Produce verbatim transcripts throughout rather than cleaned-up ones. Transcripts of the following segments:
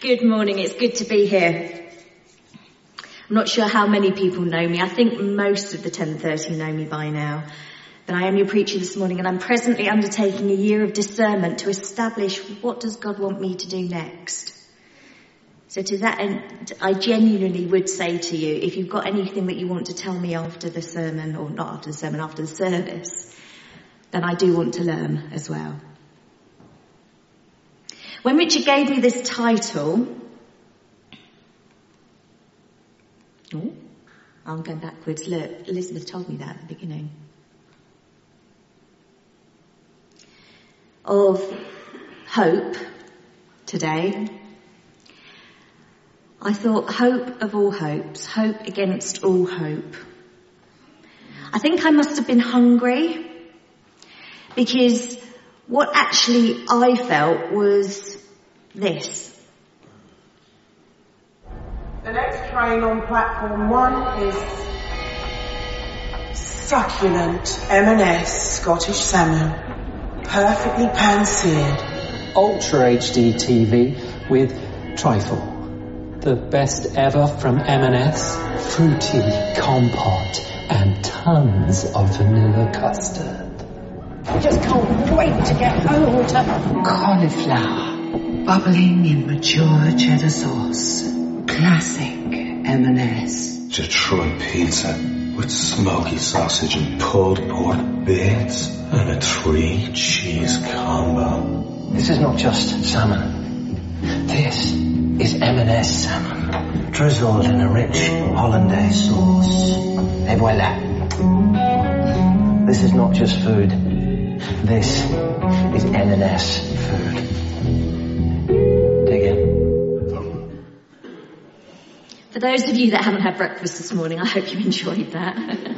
Good morning, it's good to be here. I'm not sure how many people know me. I think most of the ten thirty know me by now. But I am your preacher this morning, and I'm presently undertaking a year of discernment to establish what does God want me to do next. So to that end, I genuinely would say to you, if you've got anything that you want to tell me after the sermon, or not after the sermon, after the service, then I do want to learn as well. When Richard gave me this title, oh, I'm going backwards. Look, Elizabeth told me that at the beginning. Of hope today, I thought hope of all hopes, hope against all hope. I think I must have been hungry because what actually I felt was this. The next train on platform one is succulent M and S Scottish salmon, perfectly pan-seared. Ultra H D T V with trifle. The best ever from M and S. Fruity compote and tons of vanilla custard. I just can't wait to get home to cauliflower, bubbling in mature cheddar sauce. Classic M and S. Detroit pizza with smoky sausage and pulled pork bits and a three cheese combo. This is not just salmon. This is M and S salmon, drizzled in a rich hollandaise sauce. Et voila. This is not just food. This is M and S food. Dig in. For those of you that haven't had breakfast this morning, I hope you enjoyed that.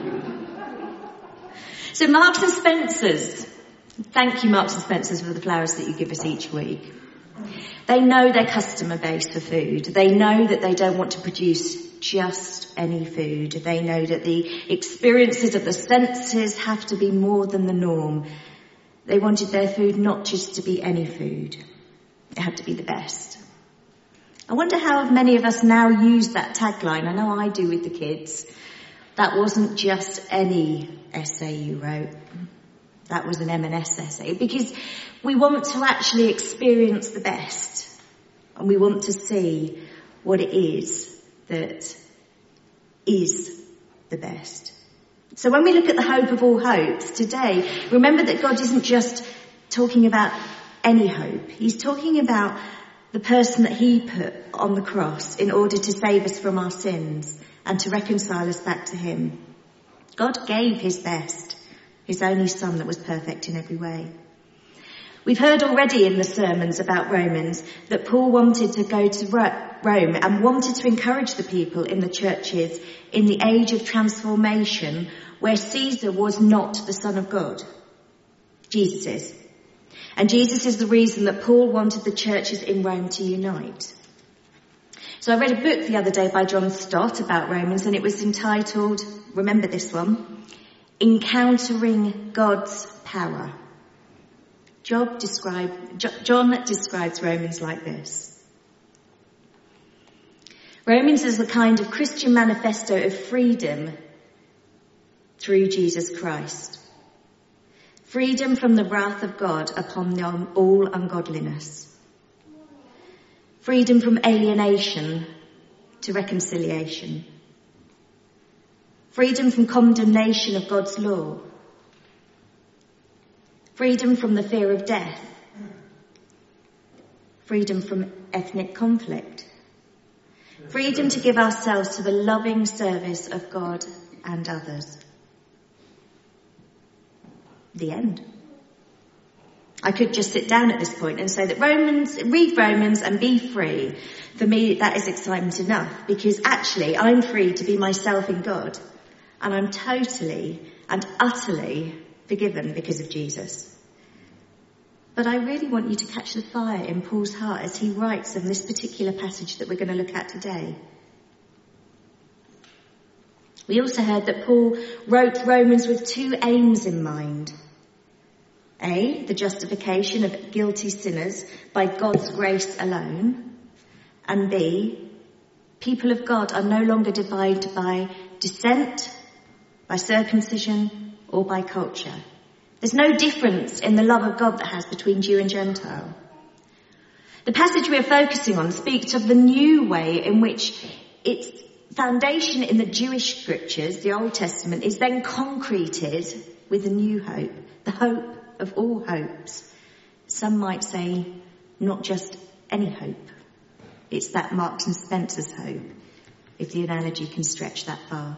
So Marks and Spencer's. Thank you, Marks and Spencer's, for the flowers that you give us each week. They know their customer base for food. They know that they don't want to produce just any food. They know that the experiences of the senses have to be more than the norm. They wanted their food not just to be any food. It had to be the best. I wonder how many of us now use that tagline. I know I do with the kids. That wasn't just any essay you wrote. That was an M and S essay. Because we want to actually experience the best. And we want to see what it is that is the best. So when we look at the hope of all hopes today, remember that God isn't just talking about any hope. He's talking about the person that he put on the cross in order to save us from our sins and to reconcile us back to him. God gave his best, his only son that was perfect in every way. We've heard already in the sermons about Romans that Paul wanted to go to Rome and wanted to encourage the people in the churches in the age of transformation where Caesar was not the Son of God. Jesus is. And Jesus is the reason that Paul wanted the churches in Rome to unite. So I read a book the other day by John Stott about Romans, and it was entitled, remember this one, Encountering God's Power. Job described, John describes Romans like this. Romans is the kind of Christian manifesto of freedom through Jesus Christ. Freedom from the wrath of God upon all ungodliness. Freedom from alienation to reconciliation. Freedom from condemnation of God's law. Freedom from the fear of death. Freedom from ethnic conflict. Freedom to give ourselves to the loving service of God and others. The end. I could just sit down at this point and say that Romans, read Romans and be free. For me, that is excitement enough, because actually I'm free to be myself in God, and I'm totally and utterly forgiven because of Jesus. But I really want you to catch the fire in Paul's heart as he writes in this particular passage that we're going to look at today. We also heard that Paul wrote Romans with two aims in mind. A, the justification of guilty sinners by God's grace alone. And B, people of God are no longer divided by descent, by circumcision, or by culture. There's no difference in the love of God that has between Jew and Gentile. The passage we're focusing on speaks of the new way in which its foundation in the Jewish scriptures, the Old Testament, is then concreted with a new hope, the hope of all hopes. Some might say, not just any hope. It's that Marks and Spencer's hope, if the analogy can stretch that far.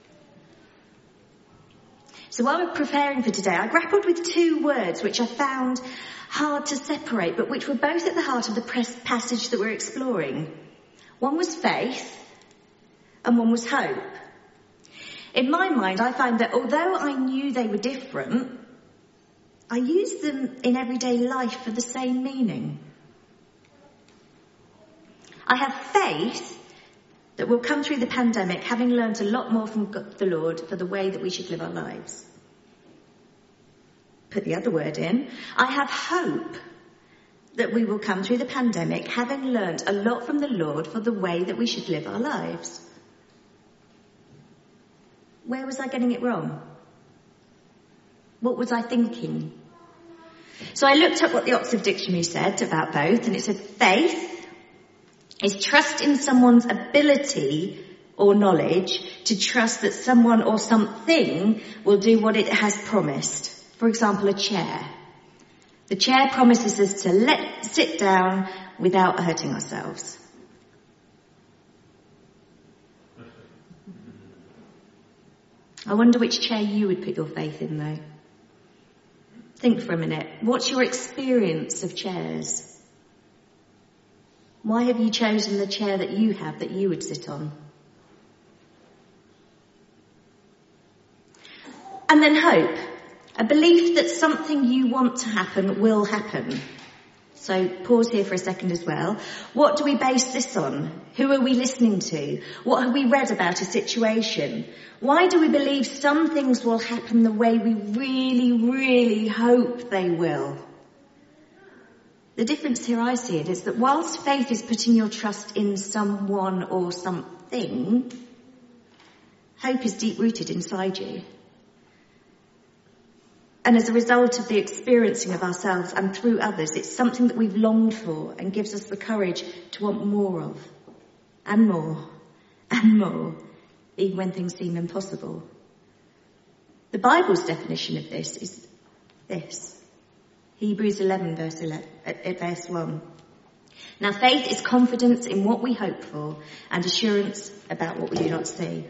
So while we're preparing for today, I grappled with two words which I found hard to separate, but which were both at the heart of the passage that we're exploring. One was faith, and one was hope. In my mind, I found that although I knew they were different, I used them in everyday life for the same meaning. I have faith that we'll come through the pandemic having learned a lot more from the Lord for the way that we should live our lives. Put the other word in. I have hope that we will come through the pandemic having learned a lot from the Lord for the way that we should live our lives. Where was I getting it wrong? What was I thinking? So I looked up what the Oxford Dictionary said about both, and it said faith is trust in someone's ability or knowledge to trust that someone or something will do what it has promised. For example, a chair. The chair promises us to let sit down without hurting ourselves. I wonder which chair you would put your faith in, though. Think for a minute. What's your experience of chairs? Why have you chosen the chair that you have that you would sit on? And then hope. A belief that something you want to happen will happen. So pause here for a second as well. What do we base this on? Who are we listening to? What have we read about a situation? Why do we believe some things will happen the way we really, really hope they will? The difference here I see it is that whilst faith is putting your trust in someone or something, hope is deep-rooted inside you. And as a result of the experiencing of ourselves and through others, it's something that we've longed for and gives us the courage to want more of, and more, and more, even when things seem impossible. The Bible's definition of this is this. Hebrews eleven, verse eleven, verse one. Now faith is confidence in what we hope for and assurance about what we do not see.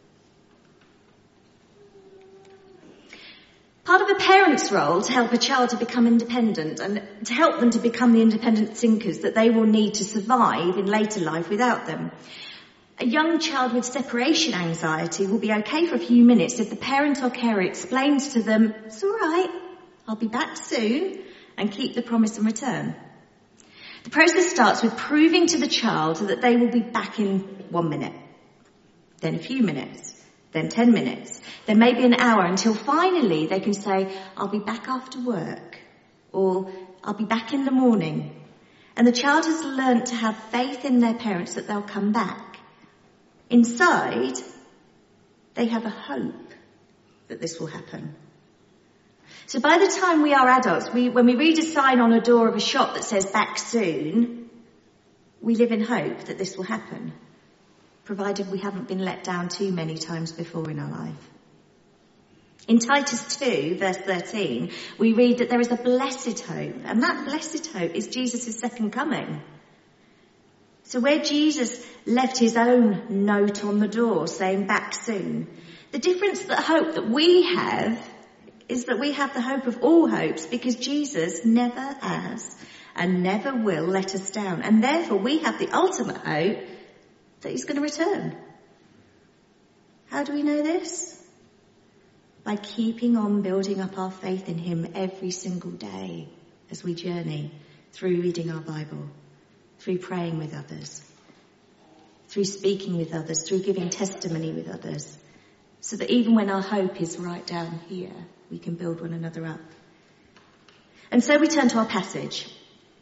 Part of a parent's role to help a child to become independent and to help them to become the independent thinkers that they will need to survive in later life without them. A young child with separation anxiety will be okay for a few minutes if the parent or carer explains to them, it's all right, I'll be back soon, and keep the promise and return. The process starts with proving to the child that they will be back in one minute, then a few minutes, then ten minutes, then maybe an hour, until finally they can say, I'll be back after work, or I'll be back in the morning. And the child has learnt to have faith in their parents that they'll come back. Inside, they have a hope that this will happen. So by the time we are adults, we, when we read a sign on a door of a shop that says back soon, we live in hope that this will happen, provided we haven't been let down too many times before in our life. In Titus two, verse thirteen, we read that there is a blessed hope, and that blessed hope is Jesus' second coming. So where Jesus left his own note on the door saying back soon, the difference, the hope that we have is that we have the hope of all hopes because Jesus never has and never will let us down. And therefore we have the ultimate hope that he's going to return. How do we know this? By keeping on building up our faith in him every single day as we journey through reading our Bible, through praying with others, through speaking with others, through giving testimony with others, so that even when our hope is right down here, we can build one another up. And so we turn to our passage.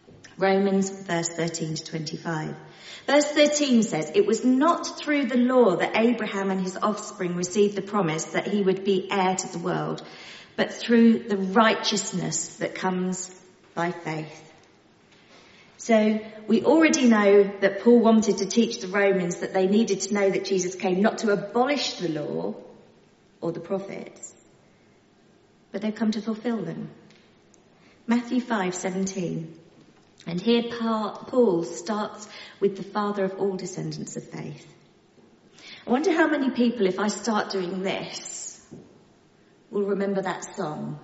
Romans verse thirteen to twenty-five. Verse thirteen says, "It was not through the law that Abraham and his offspring received the promise that he would be heir to the world, but through the righteousness that comes by faith." So we already know that Paul wanted to teach the Romans that they needed to know that Jesus came not to abolish the law or the prophets, but they've come to fulfill them. Matthew five seventeen. And here Paul starts with the father of all descendants of faith. I wonder how many people, if I start doing this, will remember that song.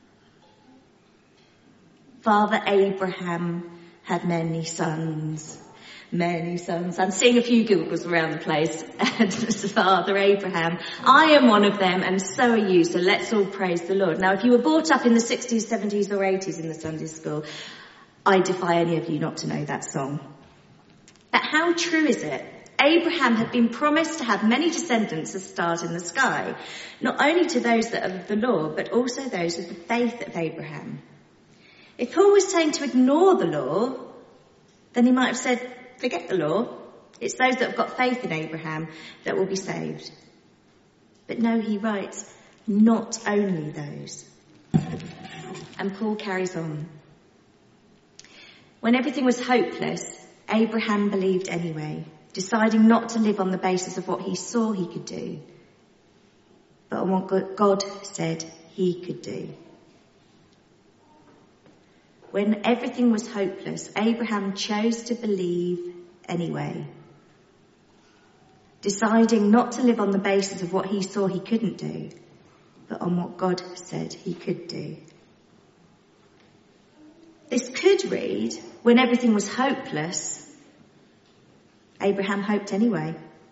Father Abraham had many sons, many sons. I'm seeing a few Googles around the place. And Father Abraham, I am one of them, and so are you. So let's all praise the Lord. Now, if you were brought up in the sixties, seventies or eighties in the Sunday school, I defy any of you not to know that song. But how true is it? Abraham had been promised to have many descendants as stars in the sky, not only to those that are of the law, but also those of the faith of Abraham. If Paul was saying to ignore the law, then he might have said, forget the law. It's those that have got faith in Abraham that will be saved. But no, he writes, not only those. And Paul carries on. When everything was hopeless, Abraham believed anyway, deciding not to live on the basis of what he saw he could do, but on what God said he could do. When everything was hopeless, Abraham chose to believe anyway, deciding not to live on the basis of what he saw he couldn't do, but on what God said he could do. This could read, when everything was hopeless, Abraham hoped anyway.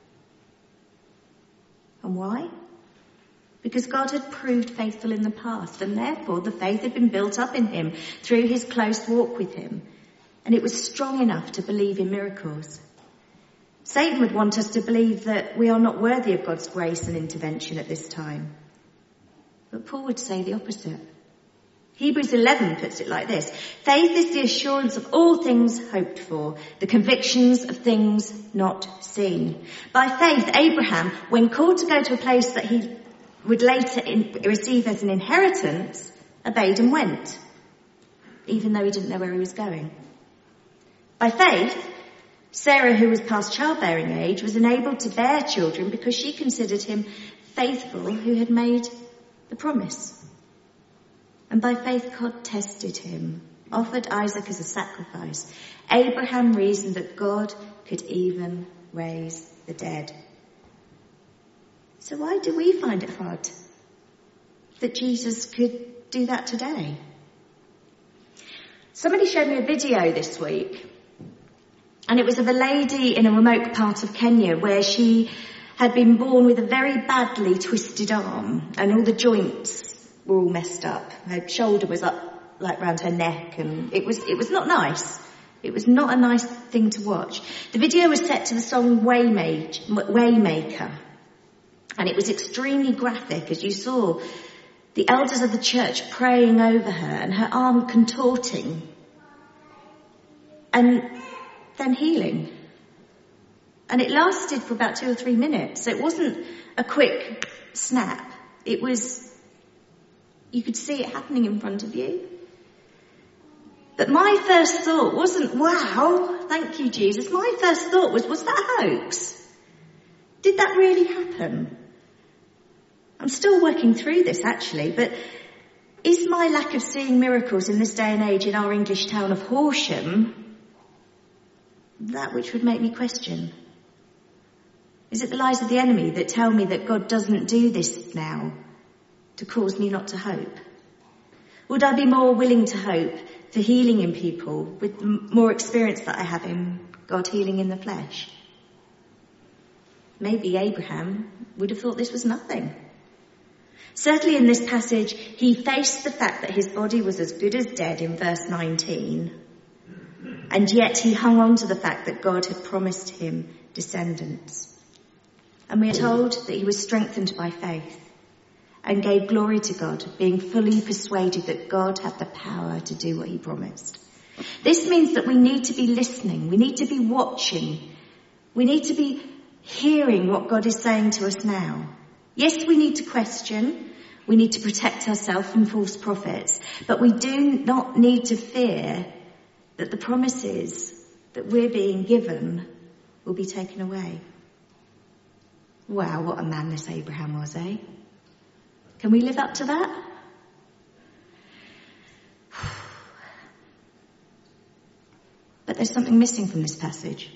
And why? Because God had proved faithful in the past, and therefore the faith had been built up in him through his close walk with him, and it was strong enough to believe in miracles. Satan would want us to believe that we are not worthy of God's grace and intervention at this time. But Paul would say the opposite. Hebrews eleven puts it like this: faith is the assurance of all things hoped for, the convictions of things not seen. By faith, Abraham, when called to go to a place that he would later in, receive as an inheritance, obeyed and went, even though he didn't know where he was going. By faith, Sarah, who was past childbearing age, was enabled to bear children because she considered him faithful who had made the promise. And by faith, God tested him, offered Isaac as a sacrifice. Abraham reasoned that God could even raise the dead. So why do we find it hard that Jesus could do that today? Somebody showed me a video this week, and it was of a lady in a remote part of Kenya where she had been born with a very badly twisted arm, and all the joints were all messed up. Her shoulder was up like round her neck, and it was it was not nice. It was not a nice thing to watch. The video was set to the song Waymaker, and it was extremely graphic as you saw the elders of the church praying over her and her arm contorting and then healing. And it lasted for about two or three minutes. So it wasn't a quick snap. It was, you could see it happening in front of you. But my first thought wasn't, wow, thank you, Jesus. My first thought was, was that a hoax? Did that really happen? I'm still working through this, actually, but is my lack of seeing miracles in this day and age in our English town of Horsham that which would make me question? Is it the lies of the enemy that tell me that God doesn't do this now to cause me not to hope? Would I be more willing to hope for healing in people with the more experience that I have in God healing in the flesh? Maybe Abraham would have thought this was nothing. Certainly in this passage, he faced the fact that his body was as good as dead in verse nineteen, and yet he hung on to the fact that God had promised him descendants. And we are told that he was strengthened by faith and gave glory to God, being fully persuaded that God had the power to do what he promised. This means that we need to be listening. We need to be watching. We need to be hearing what God is saying to us now. Yes, we need to question. We need to protect ourselves from false prophets. But we do not need to fear that the promises that we're being given will be taken away. Wow, what a man this Abraham was, eh? Can we live up to that? But there's something missing from this passage.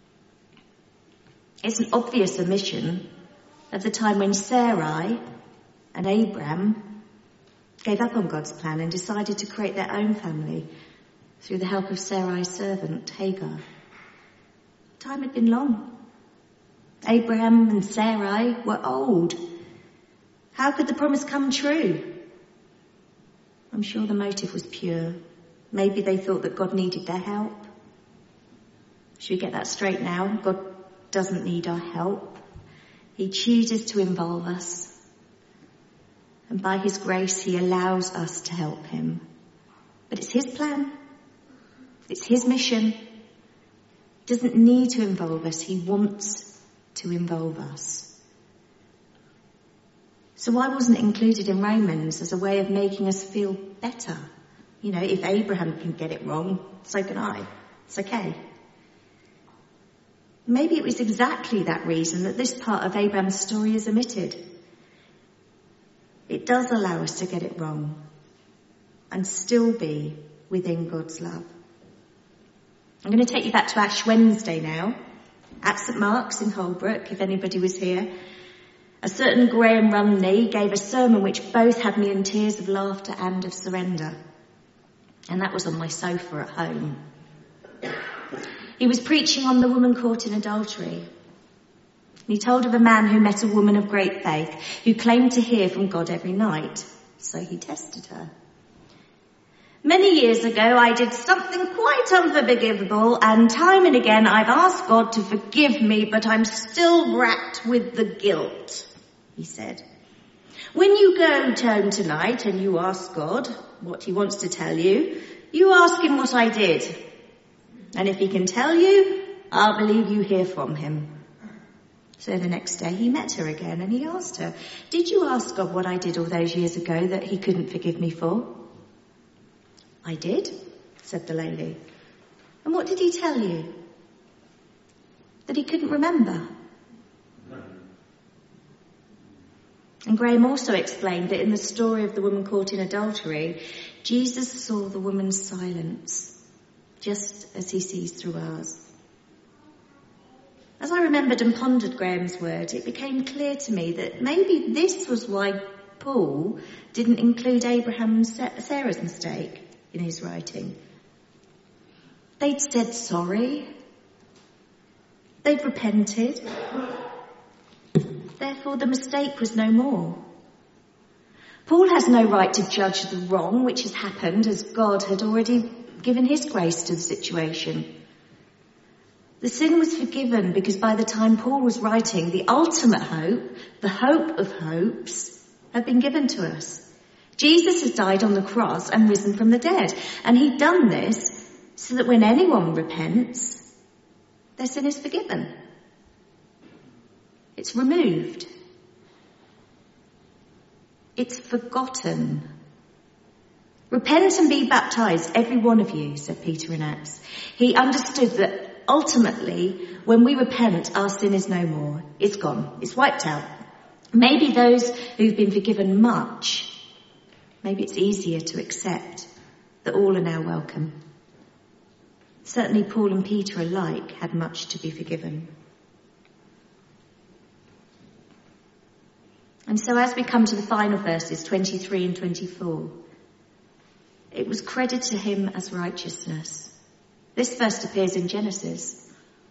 It's an obvious omission of the time when Sarai and Abraham gave up on God's plan and decided to create their own family through the help of Sarai's servant, Hagar. Time had been long. Abraham and Sarai were old. How could the promise come true? I'm sure the motive was pure. Maybe they thought that God needed their help. Should we get that straight now? God doesn't need our help. He chooses to involve us. And by his grace, he allows us to help him. But it's his plan. It's his mission. He doesn't need to involve us. He wants to involve us. So why wasn't it included in Romans as a way of making us feel better? You know, if Abraham can get it wrong, so can I. It's okay. Maybe it was exactly that reason that this part of Abraham's story is omitted. It does allow us to get it wrong and still be within God's love. I'm going to take you back to Ash Wednesday now, at St Mark's in Holbrook, if anybody was here. A certain Graham Rumney gave a sermon which both had me in tears of laughter and of surrender. And that was on my sofa at home. He was preaching on the woman caught in adultery. He told of a man who met a woman of great faith who claimed to hear from God every night. So he tested her. Many years ago, I did something quite unforgivable, and time and again I've asked God to forgive me, but I'm still racked with the guilt, he said. When you go home tonight and you ask God what he wants to tell you, you ask him what I did. And if he can tell you, I'll believe you hear from him. So the next day he met her again and he asked her, did you ask God what I did all those years ago that he couldn't forgive me for? I did, said the lady. And what did he tell you? That he couldn't remember. And Graham also explained that in the story of the woman caught in adultery, Jesus saw the woman's silence, just as he sees through ours. As I remembered and pondered Graham's words, it became clear to me that maybe this was why Paul didn't include Abraham and Sarah's mistake in his writing. They'd said sorry. They'd repented. Therefore, the mistake was no more. Paul has no right to judge the wrong which has happened, as God had already given his grace to the situation. The sin was forgiven because by the time Paul was writing, the ultimate hope, the hope of hopes, had been given to us. Jesus has died on the cross and risen from the dead. And he'd done this so that when anyone repents, their sin is forgiven. It's removed. It's forgotten. Repent and be baptized, every one of you, said Peter in Acts. He understood that ultimately, when we repent, our sin is no more. It's gone. It's wiped out. Maybe those who've been forgiven much, maybe it's easier to accept that all are now welcome. Certainly Paul and Peter alike had much to be forgiven. And so as we come to the final verses, twenty-three and twenty-four, it was credited to him as righteousness. This first appears in Genesis.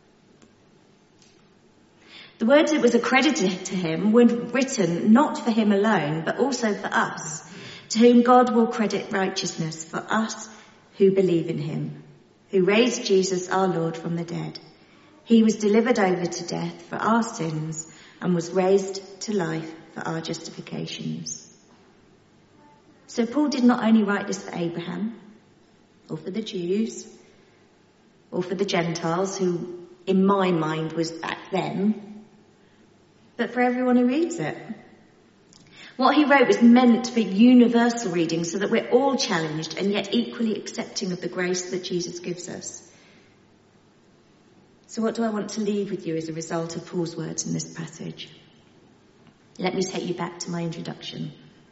The words "it was accredited to him" were written not for him alone, but also for us, to whom God will credit righteousness, for us who believe in him, who raised Jesus our Lord from the dead. He was delivered over to death for our sins and was raised to life for our justifications. So Paul did not only write this for Abraham, or for the Jews, or for the Gentiles, who in my mind was back then, but for everyone who reads it. What he wrote was meant for universal reading so that we're all challenged and yet equally accepting of the grace that Jesus gives us. So what do I want to leave with you as a result of Paul's words in this passage? Let me take you back to my introduction.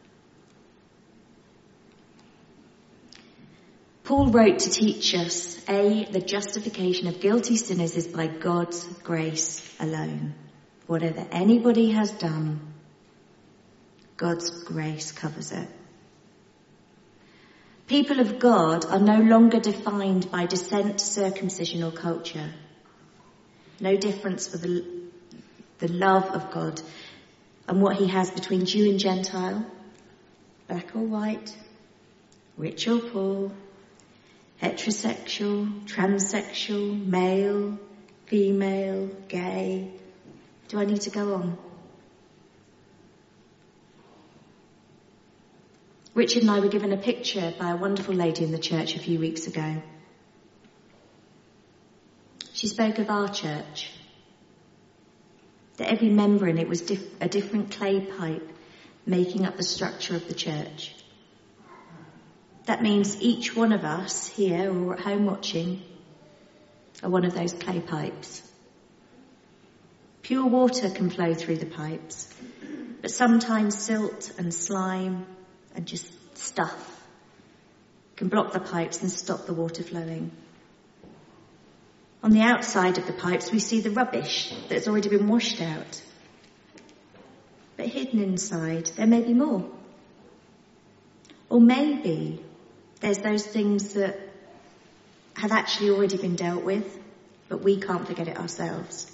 Paul wrote to teach us, A, the justification of guilty sinners is by God's grace alone. Whatever anybody has done, God's grace covers it. People of God are no longer defined by descent, circumcision or culture. No difference for the, the love of God and what he has between Jew and Gentile, black or white, rich or poor, heterosexual, transsexual, male, female, gay. Do I need to go on? Richard and I were given a picture by a wonderful lady in the church a few weeks ago. She spoke of our church, that every member in it was diff- a different clay pipe making up the structure of the church. That means each one of us here or at home watching are one of those clay pipes. Pure water can flow through the pipes, but sometimes silt and slime and just stuff can block the pipes and stop the water flowing. On the outside of the pipes, we see the rubbish that's already been washed out. But hidden inside, there may be more. Or maybe there's those things that have actually already been dealt with, but we can't forget it ourselves.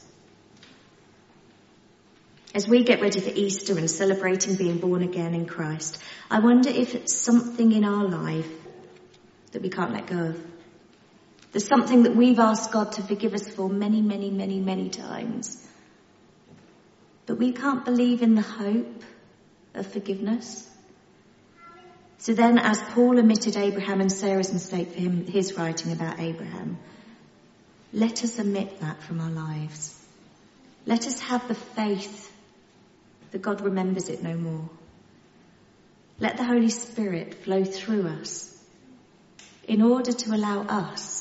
As we get ready for Easter and celebrating being born again in Christ, I wonder if it's something in our life that we can't let go of. There's something that we've asked God to forgive us for many, many, many, many times. But we can't believe in the hope of forgiveness. So then, as Paul omitted Abraham and Sarah's mistake for him, his writing about Abraham, let us omit that from our lives. Let us have the faith that God remembers it no more. Let the Holy Spirit flow through us in order to allow us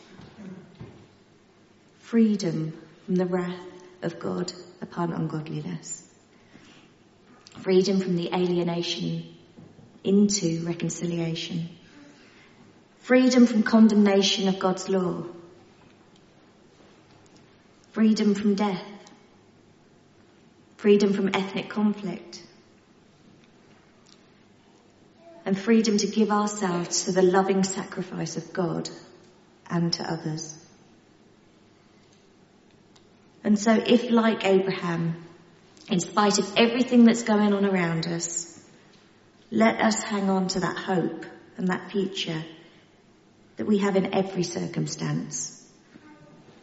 freedom from the wrath of God upon ungodliness. Freedom from the alienation into reconciliation. Freedom from condemnation of God's law. Freedom from death. Freedom from ethnic conflict. And freedom to give ourselves to the loving sacrifice of God and to others. And so if, like Abraham, in spite of everything that's going on around us, let us hang on to that hope and that future that we have in every circumstance.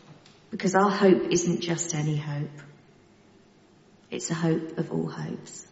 Because our hope isn't just any hope. It's a hope of all hopes.